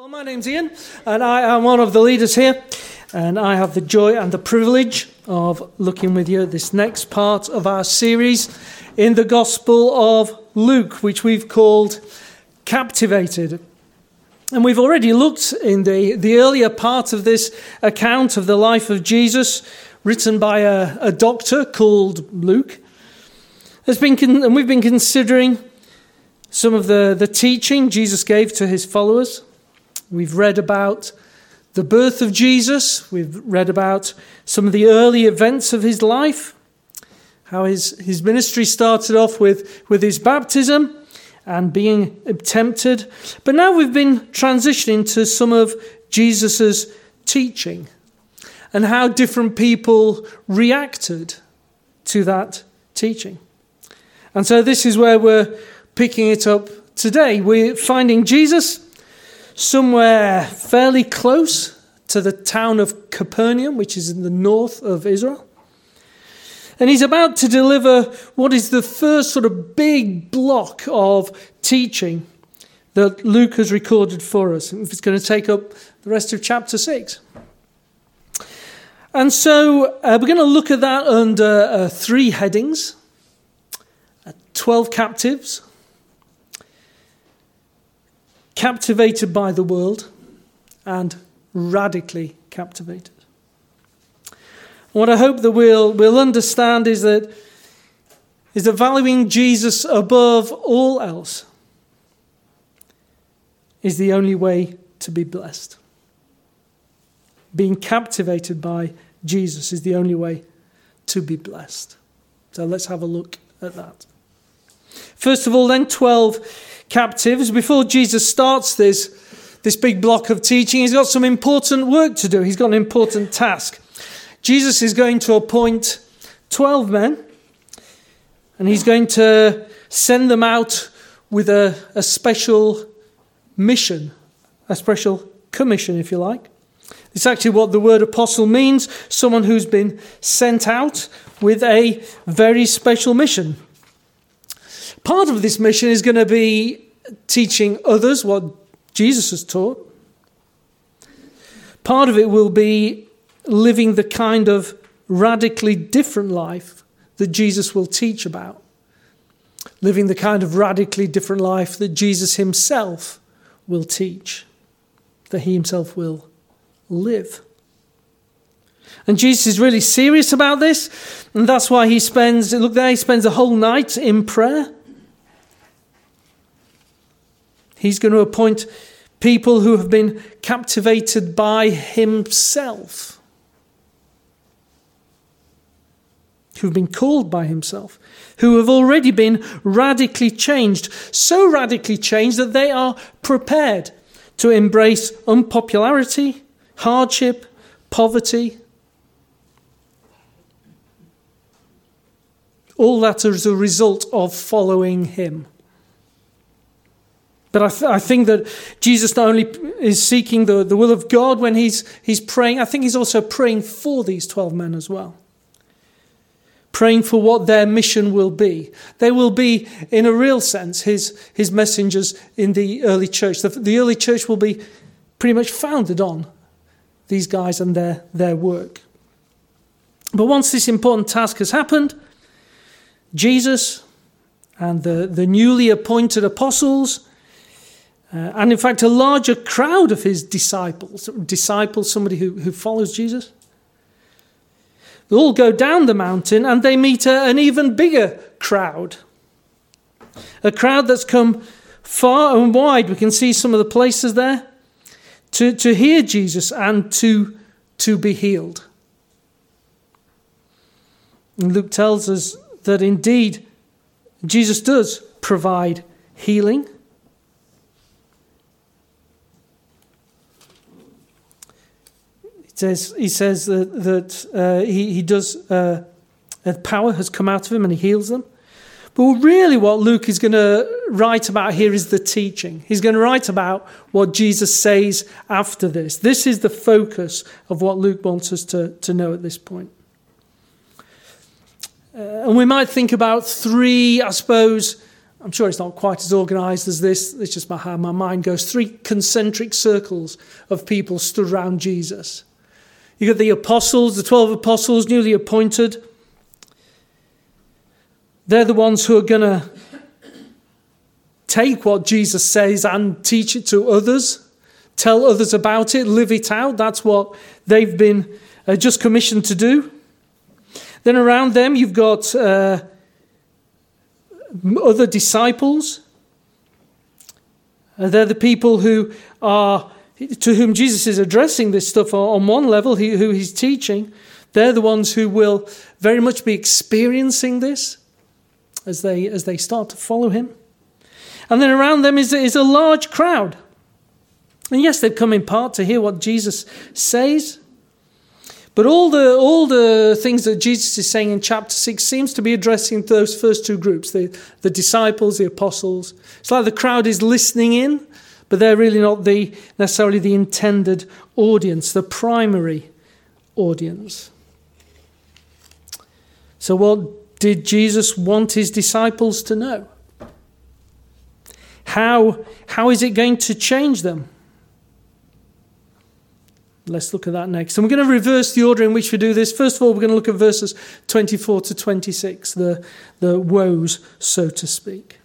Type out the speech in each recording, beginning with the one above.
Well, my name's Ian, and I am one of the leaders here, and I have the joy and the privilege of looking with you at this next part of our series in the Gospel of Luke, which we've called Captivated. And we've already looked in the earlier part of this account of the life of Jesus, written by a doctor called Luke. And we've been considering some of the teaching Jesus gave to his followers. We've read about the birth of Jesus. We've read about some of the early events of his life, how his ministry started off with his baptism and being tempted. But now we've been transitioning to some of Jesus's teaching and how different people reacted to that teaching. And so this is where we're picking it up today. We're finding Jesus somewhere fairly close to the town of Capernaum, which is in the north of Israel. And he's about to deliver what is the first sort of big block of teaching that Luke has recorded for us. It's going to take up the rest of chapter 6. And so we're going to look at that under three headings. 12 captives, captivated by the world, and radically captivated. What I hope that we'll understand is that valuing Jesus above all else is the only way to be blessed. Being captivated by Jesus is the only way to be blessed. So let's have a look at that. First of all, then, 12 captives. Before Jesus starts this big block of teaching, he's got some important work to do. He's got an important task. Jesus is going to appoint 12 men, and he's going to send them out with a special mission, a special commission, if you like. It's actually what the word apostle means, someone who's been sent out with a very special mission. Part of this mission is going to be teaching others what Jesus has taught. Part of it will be living the kind of radically different life that Jesus will teach about. Living the kind of radically different life that Jesus himself will teach, that he himself will live. And Jesus is really serious about this, and that's why he spends a whole night in prayer. He's going to appoint people who have been captivated by himself, who've been called by himself, who have already been radically changed, so radically changed that they are prepared to embrace unpopularity, hardship, poverty. All that as a result of following him. But I think that Jesus not only is seeking the will of God when he's praying, I think he's also praying for these 12 men as well. Praying for what their mission will be. They will be, in a real sense, his messengers in the early church. The early church will be pretty much founded on these guys and their work. But once this important task has happened, Jesus and the newly appointed apostles, and in fact a larger crowd of his disciples, somebody who follows Jesus, they all go down the mountain and they meet an even bigger crowd. A crowd that's come far and wide. We can see some of the places there to hear Jesus and to be healed. And Luke tells us that indeed Jesus does provide healing. He says that he does, power has come out of him and he heals them. But really what Luke is going to write about here is the teaching. He's going to write about what Jesus says after this. This is the focus of what Luke wants us to know at this point. And we might think about three, I suppose, I'm sure it's not quite as organised as this. It's just how my mind goes. 3 concentric circles of people stood around Jesus. You got the apostles, the 12 apostles, newly appointed. They're the ones who are going to take what Jesus says and teach it to others, tell others about it, live it out. That's what they've been just commissioned to do. Then around them you've got other disciples. They're the people to whom Jesus is addressing this stuff on one level, who he's teaching. They're the ones who will very much be experiencing this as they start to follow him. And then around them is a large crowd. And yes, they've come in part to hear what Jesus says. But all the things that Jesus is saying in chapter 6 seems to be addressing those first 2 groups, the disciples, the apostles. It's like the crowd is listening in, but they're really not necessarily the intended audience, the primary audience. So what did Jesus want his disciples to know? How is it going to change them? Let's look at that next. And we're going to reverse the order in which we do this. First of all, we're going to look at verses 24 to 26, the woes, so to speak.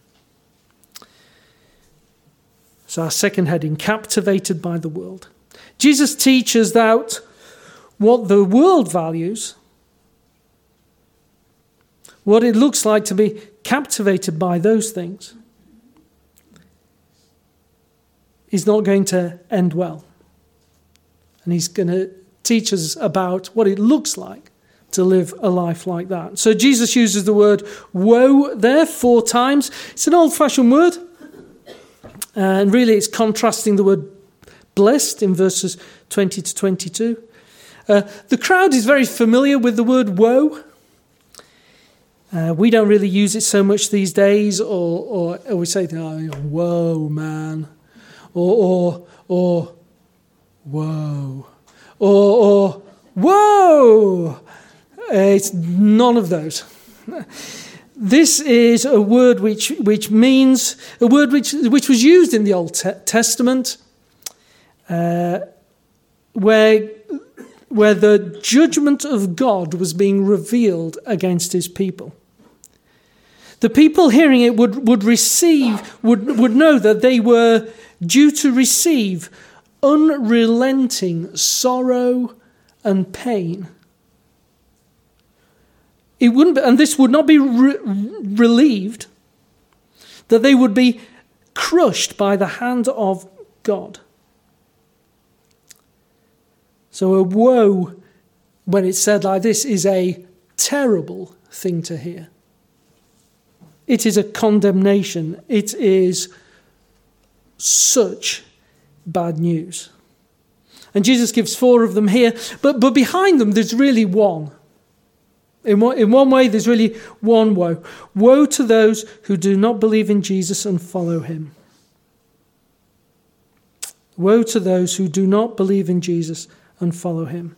So our second heading, captivated by the world. Jesus teaches that what the world values, what it looks like to be captivated by those things, is not going to end well. And he's going to teach us about what it looks like to live a life like that. So Jesus uses the word woe there 4 times. It's an old-fashioned word. And really it's contrasting the word blessed in verses 20 to 22. The crowd is very familiar with the word woe. We don't really use it so much these days, or we say, oh, whoa, man. Or whoa, or whoa. It's none of those. This is a word which means a word which was used in the Old Testament, where the judgment of God was being revealed against his people. The people hearing it would know that they were due to receive unrelenting sorrow and pain. It wouldn't be, and this would not be relieved, that they would be crushed by the hand of God. So a woe, when it's said like this, is a terrible thing to hear. It is a condemnation. It is such bad news. And Jesus gives 4 of them here, but behind them there's really one. In one way there's really one woe. Woe to those who do not believe in Jesus and follow him. Woe to those who do not believe in Jesus and follow him.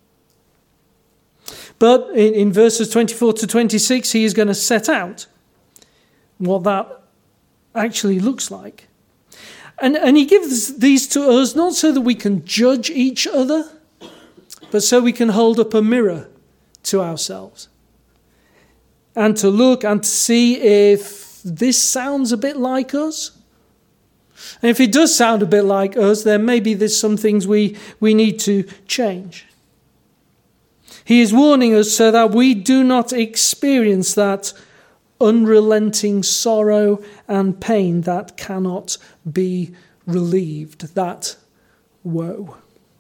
But in verses 24 to 26 he is going to set out what that actually looks like. And he gives these to us not so that we can judge each other, but so we can hold up a mirror to ourselves and to look and to see if this sounds a bit like us. And if it does sound a bit like us, then maybe there's some things we need to change. He is warning us so that we do not experience that unrelenting sorrow and pain that cannot be relieved, that woe.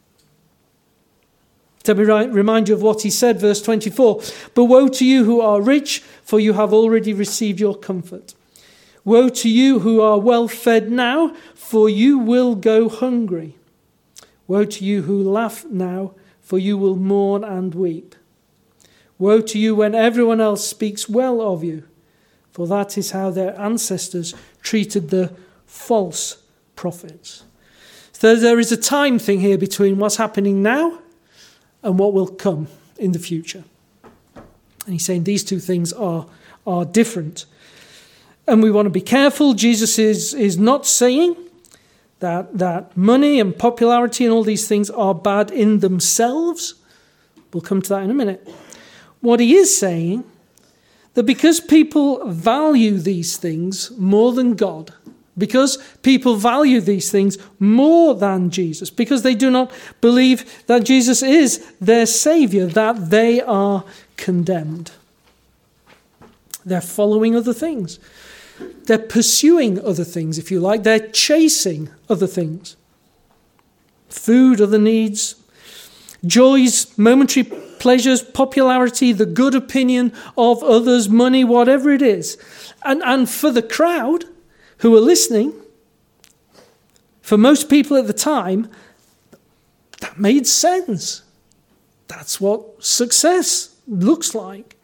Let me remind you of what he said, verse 24. But woe to you who are rich, for you have already received your comfort. Woe to you who are well fed now, for you will go hungry. Woe to you who laugh now, for you will mourn and weep. Woe to you when everyone else speaks well of you, for that is how their ancestors treated the false prophets. So there is a time thing here between what's happening now and what will come in the future. And he's saying these two things are different. And we want to be careful. Jesus is not saying that money and popularity and all these things are bad in themselves. We'll come to that in a minute. What he is saying, that because people value these things more than God, because people value these things more than Jesus, because they do not believe that Jesus is their Saviour, that they are condemned. They're following other things. They're pursuing other things, if you like. They're chasing other things. Food, other needs, joys, momentary pleasures, popularity, the good opinion of others, money, whatever it is. And for the crowd who are listening, for most people at the time, that made sense. That's what success looks like.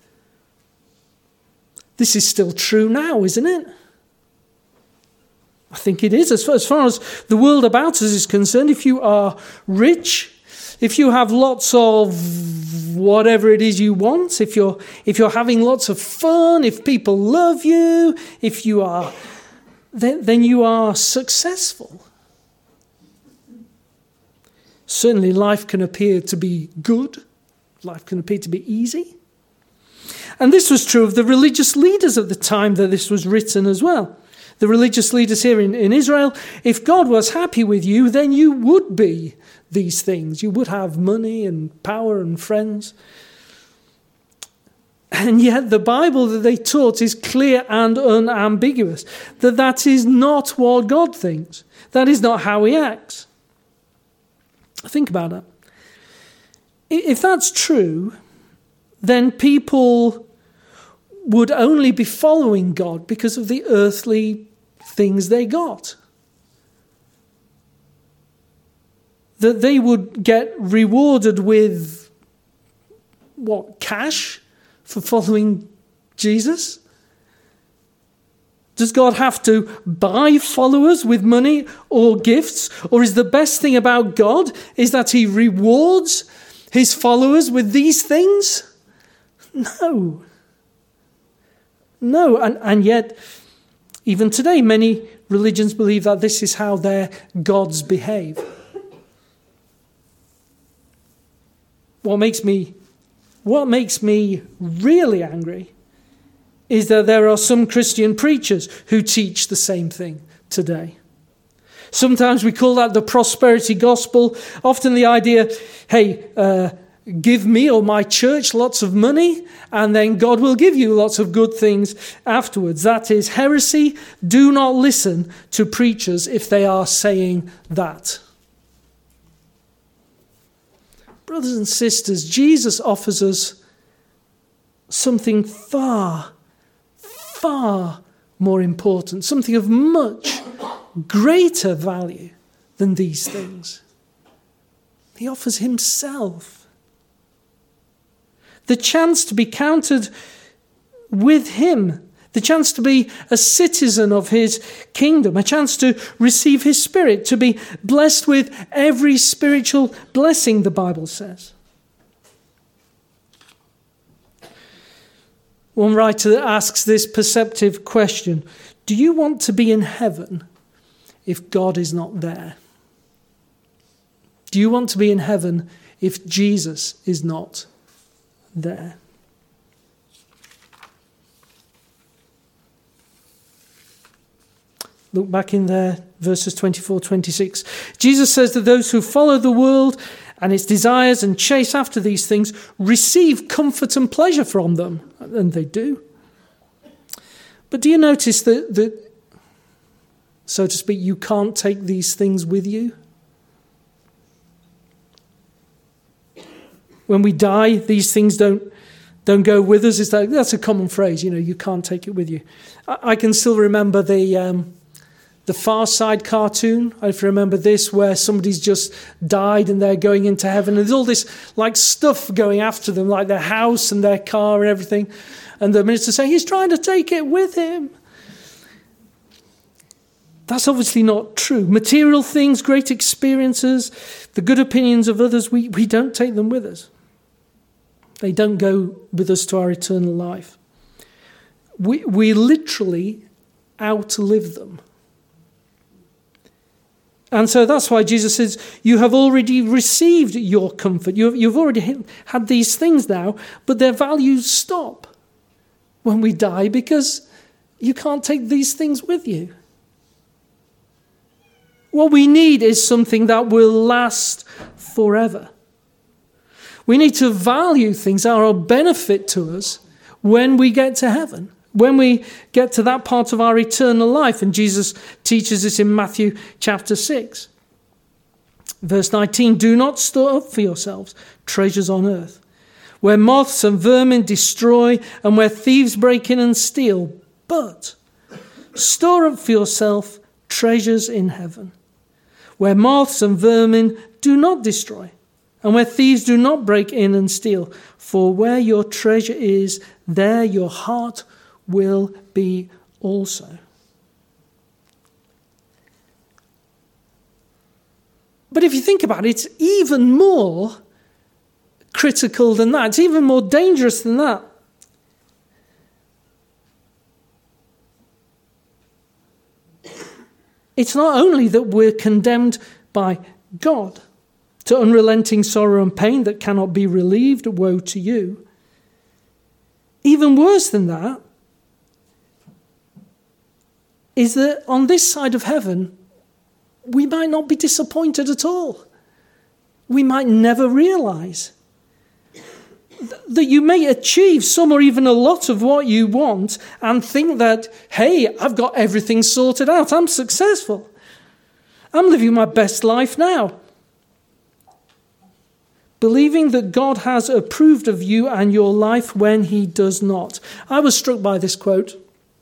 This is still true now, isn't it? I think it is. As far as the world about us is concerned, if you are rich, if you have lots of whatever it is you want, if you're having lots of fun, if people love you, if you are, then you are successful. Certainly life can appear to be good. Life can appear to be easy. And this was true of the religious leaders at the time that this was written as well. The religious leaders here in Israel, if God was happy with you, then you would be these things. You would have money and power and friends. And yet the Bible that they taught is clear and unambiguous, that is not what God thinks. That is not how he acts. Think about that. If that's true, then people would only be following God because of the earthly things they got. That they would get rewarded with, cash for following Jesus? Does God have to buy followers with money or gifts? Or is the best thing about God is that he rewards his followers with these things? No. And yet, even today, many religions believe that this is how their gods behave. What makes me really angry is that there are some Christian preachers who teach the same thing today. Sometimes we call that the prosperity gospel. Often the idea, hey, give me or my church lots of money, and then God will give you lots of good things afterwards. That is heresy. Do not listen to preachers if they are saying that. Brothers and sisters, Jesus offers us something far, far more important, something of much greater value than these things. He offers himself. The chance to be counted with him, the chance to be a citizen of his kingdom, a chance to receive his Spirit, to be blessed with every spiritual blessing, the Bible says. One writer asks this perceptive question: do you want to be in heaven if God is not there? Do you want to be in heaven if Jesus is not there? Look back in there, verses 24, 26. Jesus says that those who follow the world and its desires and chase after these things receive comfort and pleasure from them. And they do. But do you notice that, so to speak, you can't take these things with you? When we die, these things don't go with us. That's a common phrase, you can't take it with you. I can still remember the Far Side cartoon, if you remember this, where somebody's just died and they're going into heaven. And there's all this stuff going after them, like their house and their car and everything. And the minister saying, he's trying to take it with him. That's obviously not true. Material things, great experiences, the good opinions of others, we don't take them with us. They don't go with us to our eternal life. we literally outlive them. And so that's why Jesus says, you have already received your comfort. You've already had these things now, but their values stop when we die because you can't take these things with you. What we need is something that will last forever. We need to value things that are of benefit to us when we get to heaven, when we get to that part of our eternal life. And Jesus teaches us in Matthew chapter 6. Verse 19, do not store up for yourselves treasures on earth, where moths and vermin destroy and where thieves break in and steal. But store up for yourself treasures in heaven, where moths and vermin do not destroy and where thieves do not break in and steal. For where your treasure is, there your heart will be also. But if you think about it, it's even more critical than that. It's even more dangerous than that. It's not only that we're condemned by God to unrelenting sorrow and pain that cannot be relieved, woe to you. Even worse than that is that on this side of heaven, we might not be disappointed at all. We might never realize that you may achieve some or even a lot of what you want and think that, hey, I've got everything sorted out. I'm successful. I'm living my best life now. Believing that God has approved of you and your life when he does not. I was struck by this quote.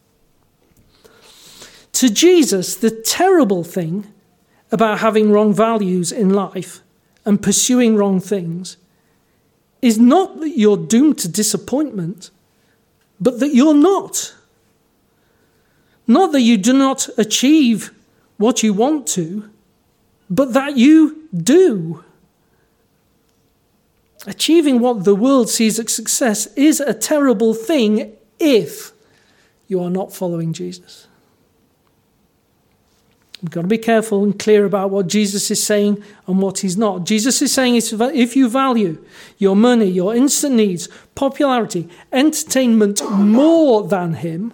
To Jesus, the terrible thing about having wrong values in life and pursuing wrong things is not that you're doomed to disappointment, but that you're not. Not that you do not achieve what you want to, but that you do. Achieving what the world sees as success is a terrible thing if you are not following Jesus. We've got to be careful and clear about what Jesus is saying and what he's not. Jesus is saying if you value your money, your instant needs, popularity, entertainment more than him,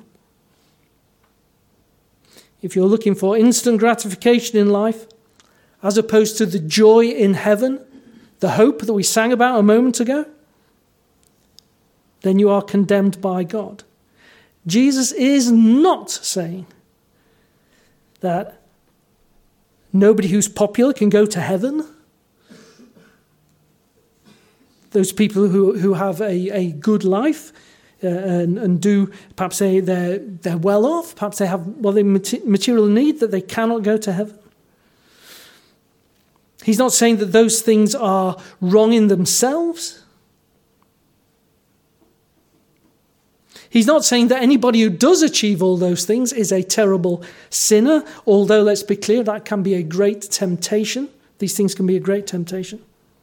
if you're looking for instant gratification in life, as opposed to the joy in heaven, the hope that we sang about a moment ago, then you are condemned by God. Jesus is not saying that nobody who's popular can go to heaven. Those people who have a good life and do, perhaps they're well off, perhaps they have material need that they cannot go to heaven. He's not saying that those things are wrong in themselves. He's not saying that anybody who does achieve all those things is a terrible sinner, although, let's be clear, that can be a great temptation. These things can be a great temptation.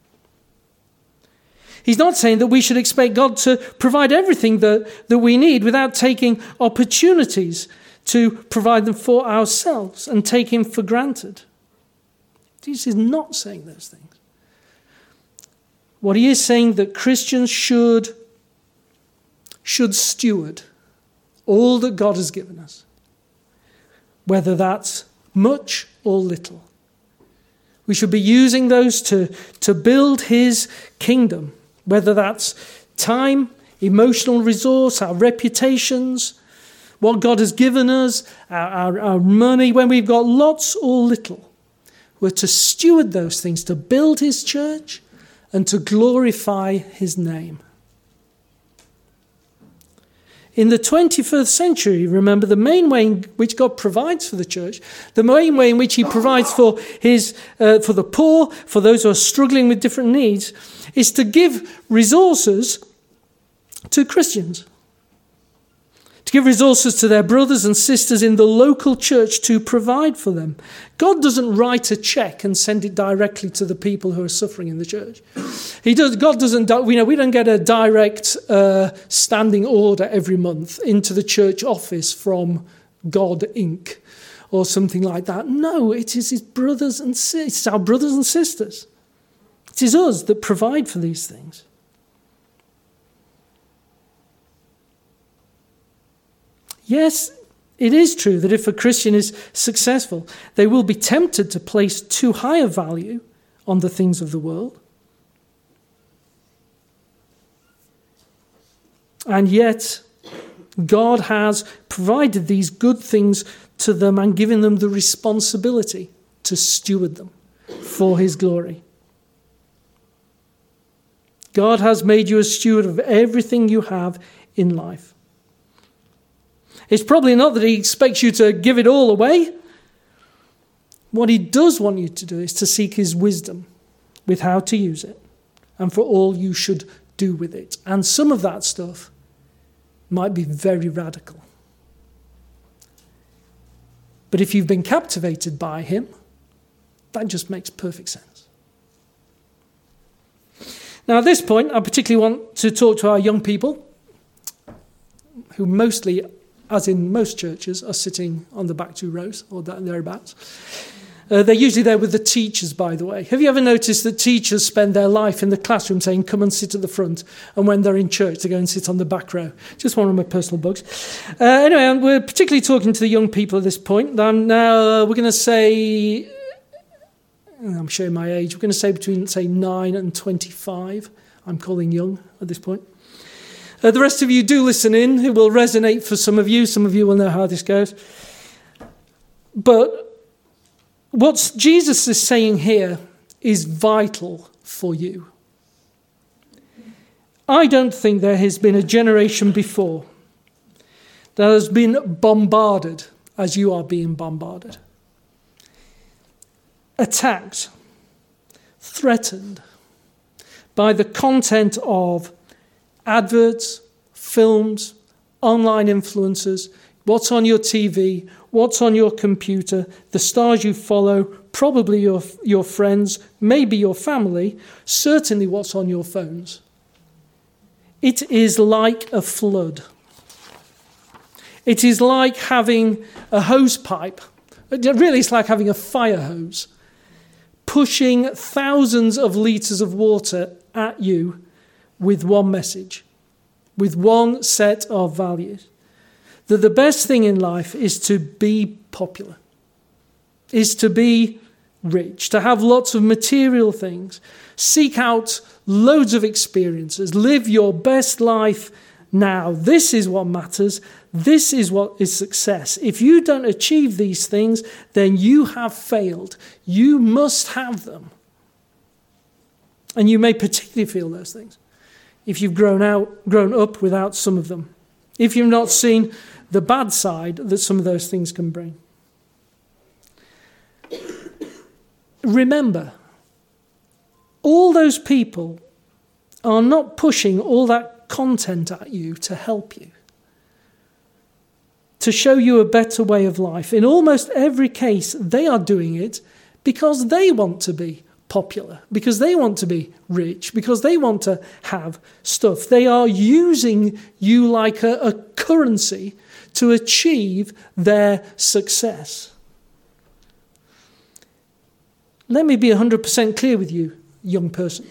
He's not saying that we should expect God to provide everything that we need without taking opportunities to provide them for ourselves and take him for granted. Jesus is not saying those things. What he is saying that Christians should steward all that God has given us, whether that's much or little. We should be using those to build his kingdom, whether that's time, emotional resource, our reputations, what God has given us, our money, when we've got lots or little. We're to steward those things, to build his church and to glorify his name. In the 21st century, remember, the main way in which God provides for the church, the main way in which he provides for for the poor, for those who are struggling with different needs, is to give resources to Christians. To give resources to their brothers and sisters in the local church to provide for them. God doesn't write a check and send it directly to the people who are suffering in the church. God doesn't. We don't get a direct standing order every month into the church office from God Inc. or something like that. No, it is his brothers and it's our brothers and sisters. It is us that provide for these things. Yes, it is true that if a Christian is successful, they will be tempted to place too high a value on the things of the world. And yet, God has provided these good things to them and given them the responsibility to steward them for his glory. God has made you a steward of everything you have in life. It's probably not that he expects you to give it all away. What he does want you to do is to seek his wisdom with how to use it and for all you should do with it. And some of that stuff might be very radical. But if you've been captivated by him, that just makes perfect sense. Now at this point, I particularly want to talk to our young people who mostly, as in most churches, are sitting on the back 2 rows or thereabouts. They're usually there with the teachers, by the way. Have you ever noticed that teachers spend their life in the classroom saying, come and sit at the front, and when they're in church, they go and sit on the back row? Just one of my personal bugs. Anyway, we're particularly talking to the young people at this point. Now, we're going to say, I'm showing my age, we're going to say between, say, 9 and 25. I'm calling young at this point. The rest of you do listen in. It will resonate for some of you. Some of you will know how this goes. But what Jesus is saying here is vital for you. I don't think there has been a generation before that has been bombarded as you are being bombarded. Attacked, threatened by the content of adverts, films, online influencers, what's on your TV, what's on your computer, the stars you follow, probably your friends, maybe your family, certainly what's on your phones. It is like a flood. It is like having a hose pipe. Really, it's like having a fire hose pushing thousands of litres of water at you with one message, with one set of values. That the best thing in life is to be popular, is to be rich, to have lots of material things, seek out loads of experiences, live your best life now. This is what matters. This is what is success. If you don't achieve these things, then you have failed. You must have them. And you may particularly feel those things if you've grown up without some of them. If you've not seen the bad side that some of those things can bring. Remember, all those people are not pushing all that content at you to help you, to show you a better way of life. In almost every case, they are doing it because they want to be popular, because they want to be rich, because they want to have stuff. They are using you like a currency to achieve their success. Let me be 100% clear with you, young person.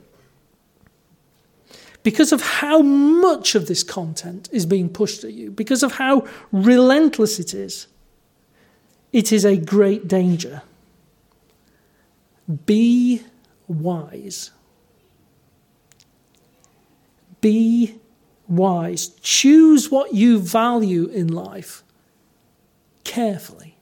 Because of how much of this content is being pushed at you, because of how relentless it is a great danger. Be wise. Be wise. Choose what you value in life carefully.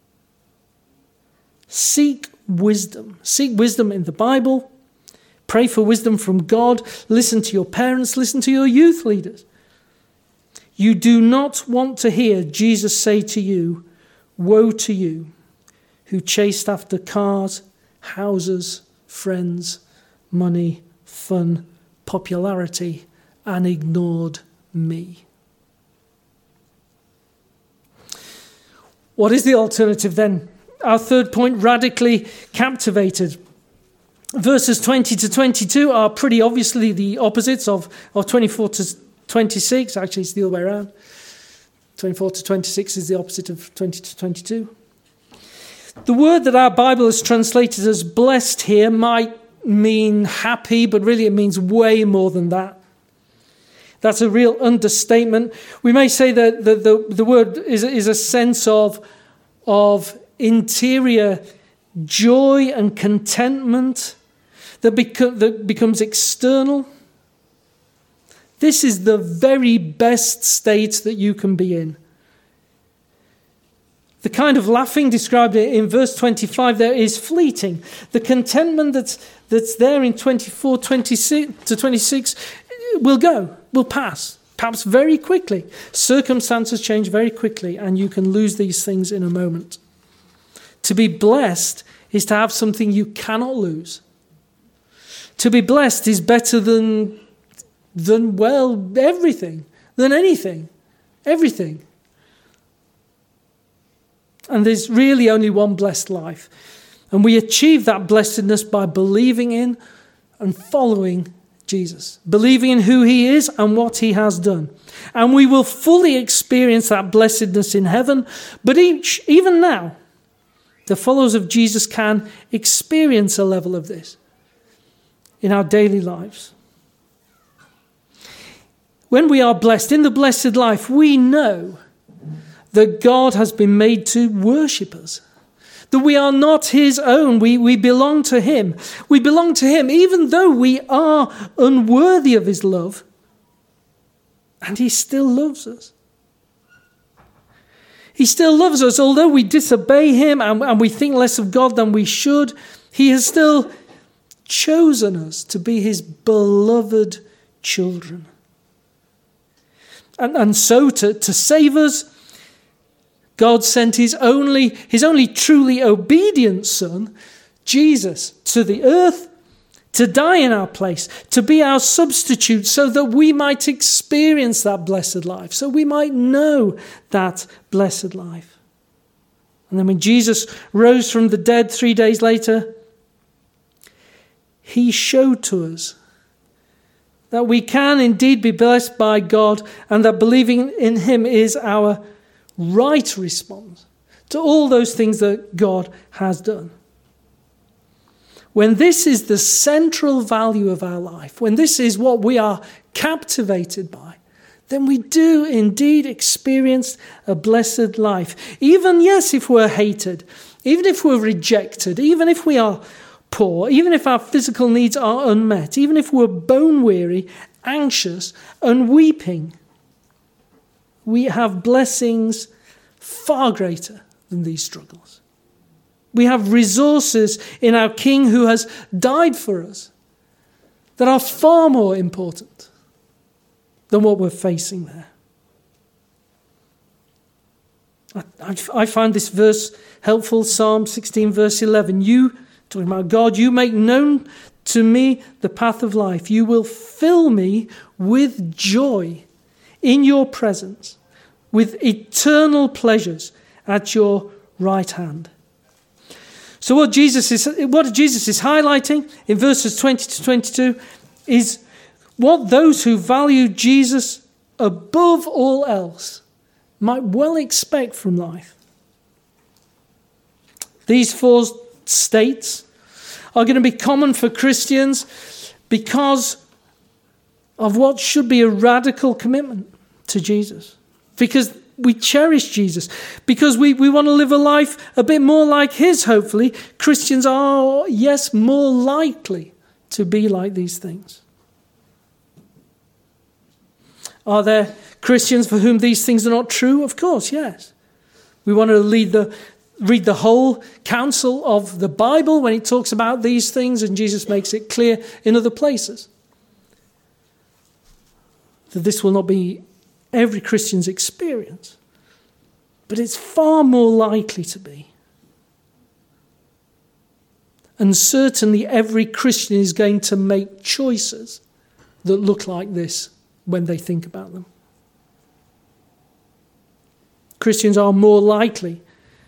Seek wisdom. Seek wisdom in the Bible. Pray for wisdom from God. Listen to your parents. Listen to your youth leaders. You do not want to hear Jesus say to you, "Woe to you who chased after cars, houses, friends, money, fun, popularity, and ignored me." What is the alternative then? Our third point, radically captivated. Verses 20 to 22 are pretty obviously the opposites of 24 to 26. Actually, it's the other way around. 24 to 26 is the opposite of 20 to 22. The word that our Bible has translated as blessed here might mean happy, but really it means way more than that. That's a real understatement. We may say that the word is a sense of interior joy and contentment that becomes external. This is the very best state that you can be in. The kind of laughing described in verse 25 there is fleeting. The contentment that's there in 24 to 26 will go, will pass, perhaps very quickly. Circumstances change very quickly, and you can lose these things in a moment. To be blessed is to have something you cannot lose. To be blessed is better than everything, than anything, everything. And there's really only one blessed life. And we achieve that blessedness by believing in and following Jesus. Believing in who he is and what he has done. And we will fully experience that blessedness in heaven. But even now, the followers of Jesus can experience a level of this in our daily lives. When we are blessed, in the blessed life, we know that God has been made to worship us. That we are not his own. We belong to him. We belong to him even though we are unworthy of his love. And he still loves us. He still loves us. Although we disobey him and we think less of God than we should, he has still chosen us to be his beloved children. And so to save us, God sent his only truly obedient Son, Jesus, to the earth to die in our place, to be our substitute so that we might experience that blessed life, so we might know that blessed life. And then when Jesus rose from the dead 3 days later, he showed to us that we can indeed be blessed by God and that believing in him is our right response to all those things that God has done. When this is the central value of our life, when this is what we are captivated by, then we do indeed experience a blessed life. Even, yes, if we're hated, even if we're rejected, even if we are poor, even if our physical needs are unmet, even if we're bone weary, anxious, and weeping, we have blessings far greater than these struggles. We have resources in our King who has died for us that are far more important than what we're facing there. I find this verse helpful, Psalm 16, verse 11. You, talking about God, you make known to me the path of life. You will fill me with joy in your presence, with eternal pleasures at your right hand. So what Jesus is highlighting in verses 20 to 22 is what those who value Jesus above all else might well expect from life. These four states are going to be common for Christians because of what should be a radical commitment to Jesus. Because we cherish Jesus. Because we want to live a life a bit more like his, hopefully. Christians are, yes, more likely to be like these things. Are there Christians for whom these things are not true? Of course, yes. We want to read the whole counsel of the Bible when it talks about these things, and Jesus makes it clear in other places that this will not be every Christian's experience, but it's far more likely to be. And certainly every Christian is going to make choices that look like this when they think about them. Christians are more likely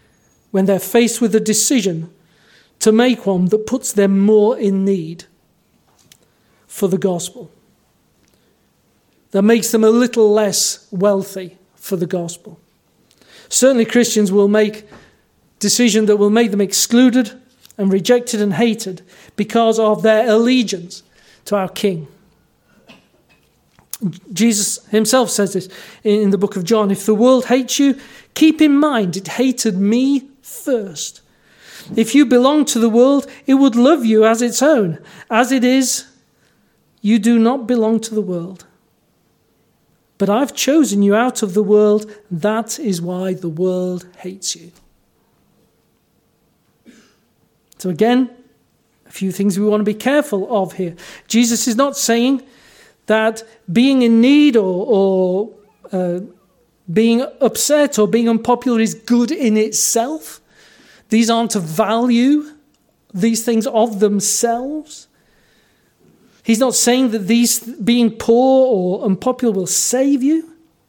when they're faced with a decision to make one that puts them more in need for the gospel, that makes them a little less wealthy for the gospel. Certainly Christians will make decisions that will make them excluded and rejected and hated because of their allegiance to our King. Jesus himself says this in the book of John. If the world hates you, keep in mind it hated me first. If you belong to the world, it would love you as its own. As it is, you do not belong to the world. But I've chosen you out of the world. That is why the world hates you. So again, a few things we want to be careful of here. Jesus is not saying that being in need or being upset or being unpopular is good in itself. These aren't to value these things of themselves. He's not saying that these being poor or unpopular will save you.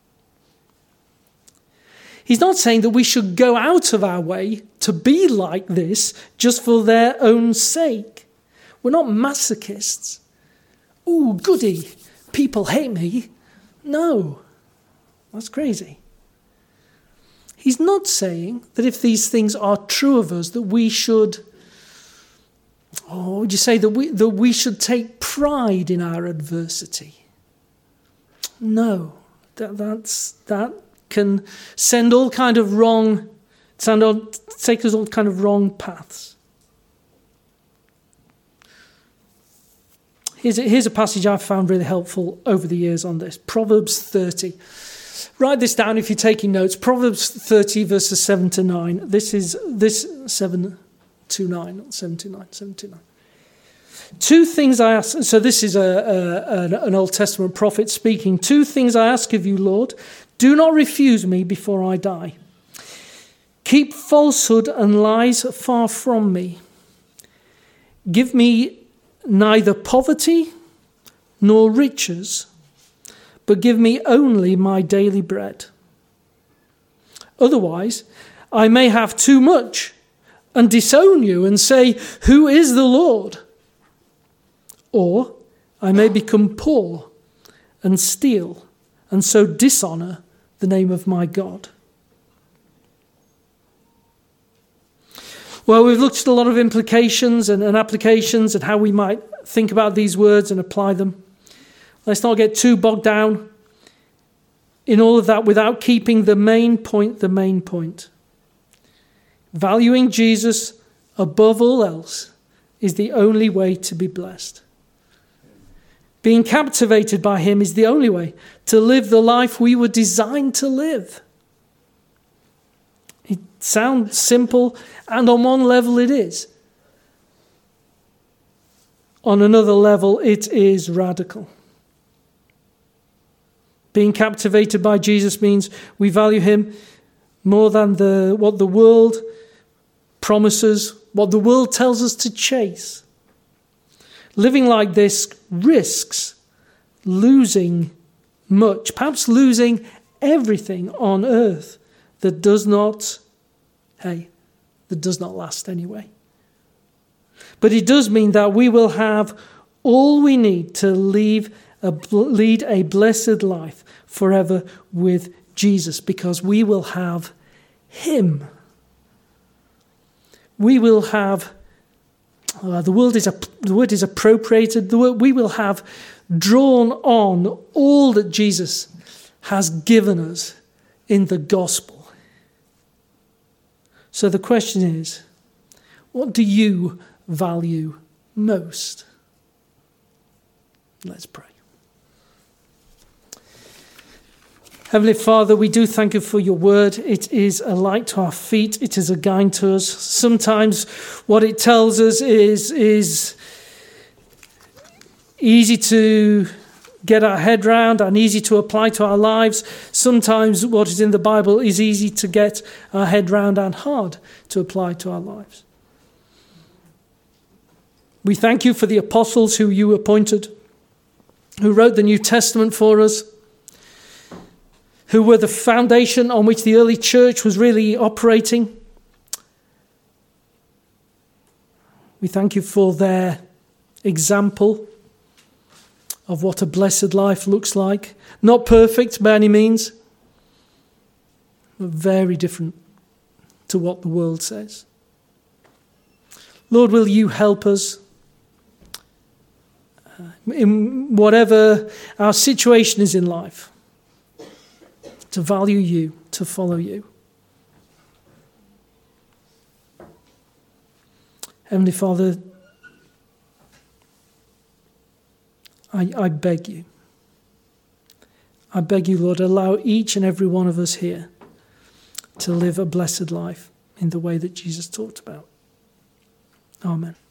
He's not saying that we should go out of our way to be like this just for their own sake. We're not masochists. Ooh, goody, people hate me. No, that's crazy. He's not saying that if these things are true of us, that we should, would you say that we should take pride in our adversity? No, that can send all kind of wrong, take us all kind of wrong paths. Here's a passage I've found really helpful over the years on this. Proverbs 30. Write this down if you're taking notes. Proverbs 30 verses 7 to 9. This 7 to 9, not 7 to 9, 7 to 9. Two things I ask, so this is an Old Testament prophet speaking. Two things I ask of you, Lord. Do not refuse me before I die. Keep falsehood and lies far from me. Give me neither poverty nor riches, but give me only my daily bread. Otherwise, I may have too much and disown you and say, who is the Lord? Or I may become poor and steal and so dishonour the name of my God. Well, we've looked at a lot of implications and applications and how we might think about these words and apply them. Let's not get too bogged down in all of that without keeping the main point the main point. Valuing Jesus above all else is the only way to be blessed. Being captivated by him is the only way to live the life we were designed to live. It sounds simple, and on one level it is. On another level, it is radical. Being captivated by Jesus means we value him more than what the world promises, what the world tells us to chase. Living like this risks losing much, perhaps losing everything on earth that does not last anyway. But it does mean that we will have all we need to lead a blessed life forever with Jesus, because we will have him. We will have, the word is appropriated, we will have drawn on all that Jesus has given us in the gospel. So the question is, what do you value most? Let's pray. Heavenly Father, we do thank you for your word. It is a light to our feet. It is a guide to us. Sometimes what it tells us is easy to get our head round and easy to apply to our lives. Sometimes what is in the Bible is easy to get our head round and hard to apply to our lives. We thank you for the apostles who you appointed, who wrote the New Testament for us, who were the foundation on which the early church was really operating. We thank you for their example of what a blessed life looks like. Not perfect by any means, but very different to what the world says. Lord, will you help us in whatever our situation is in life, to value you, to follow you. Heavenly Father, I beg you. I beg you, Lord, allow each and every one of us here to live a blessed life in the way that Jesus talked about. Amen.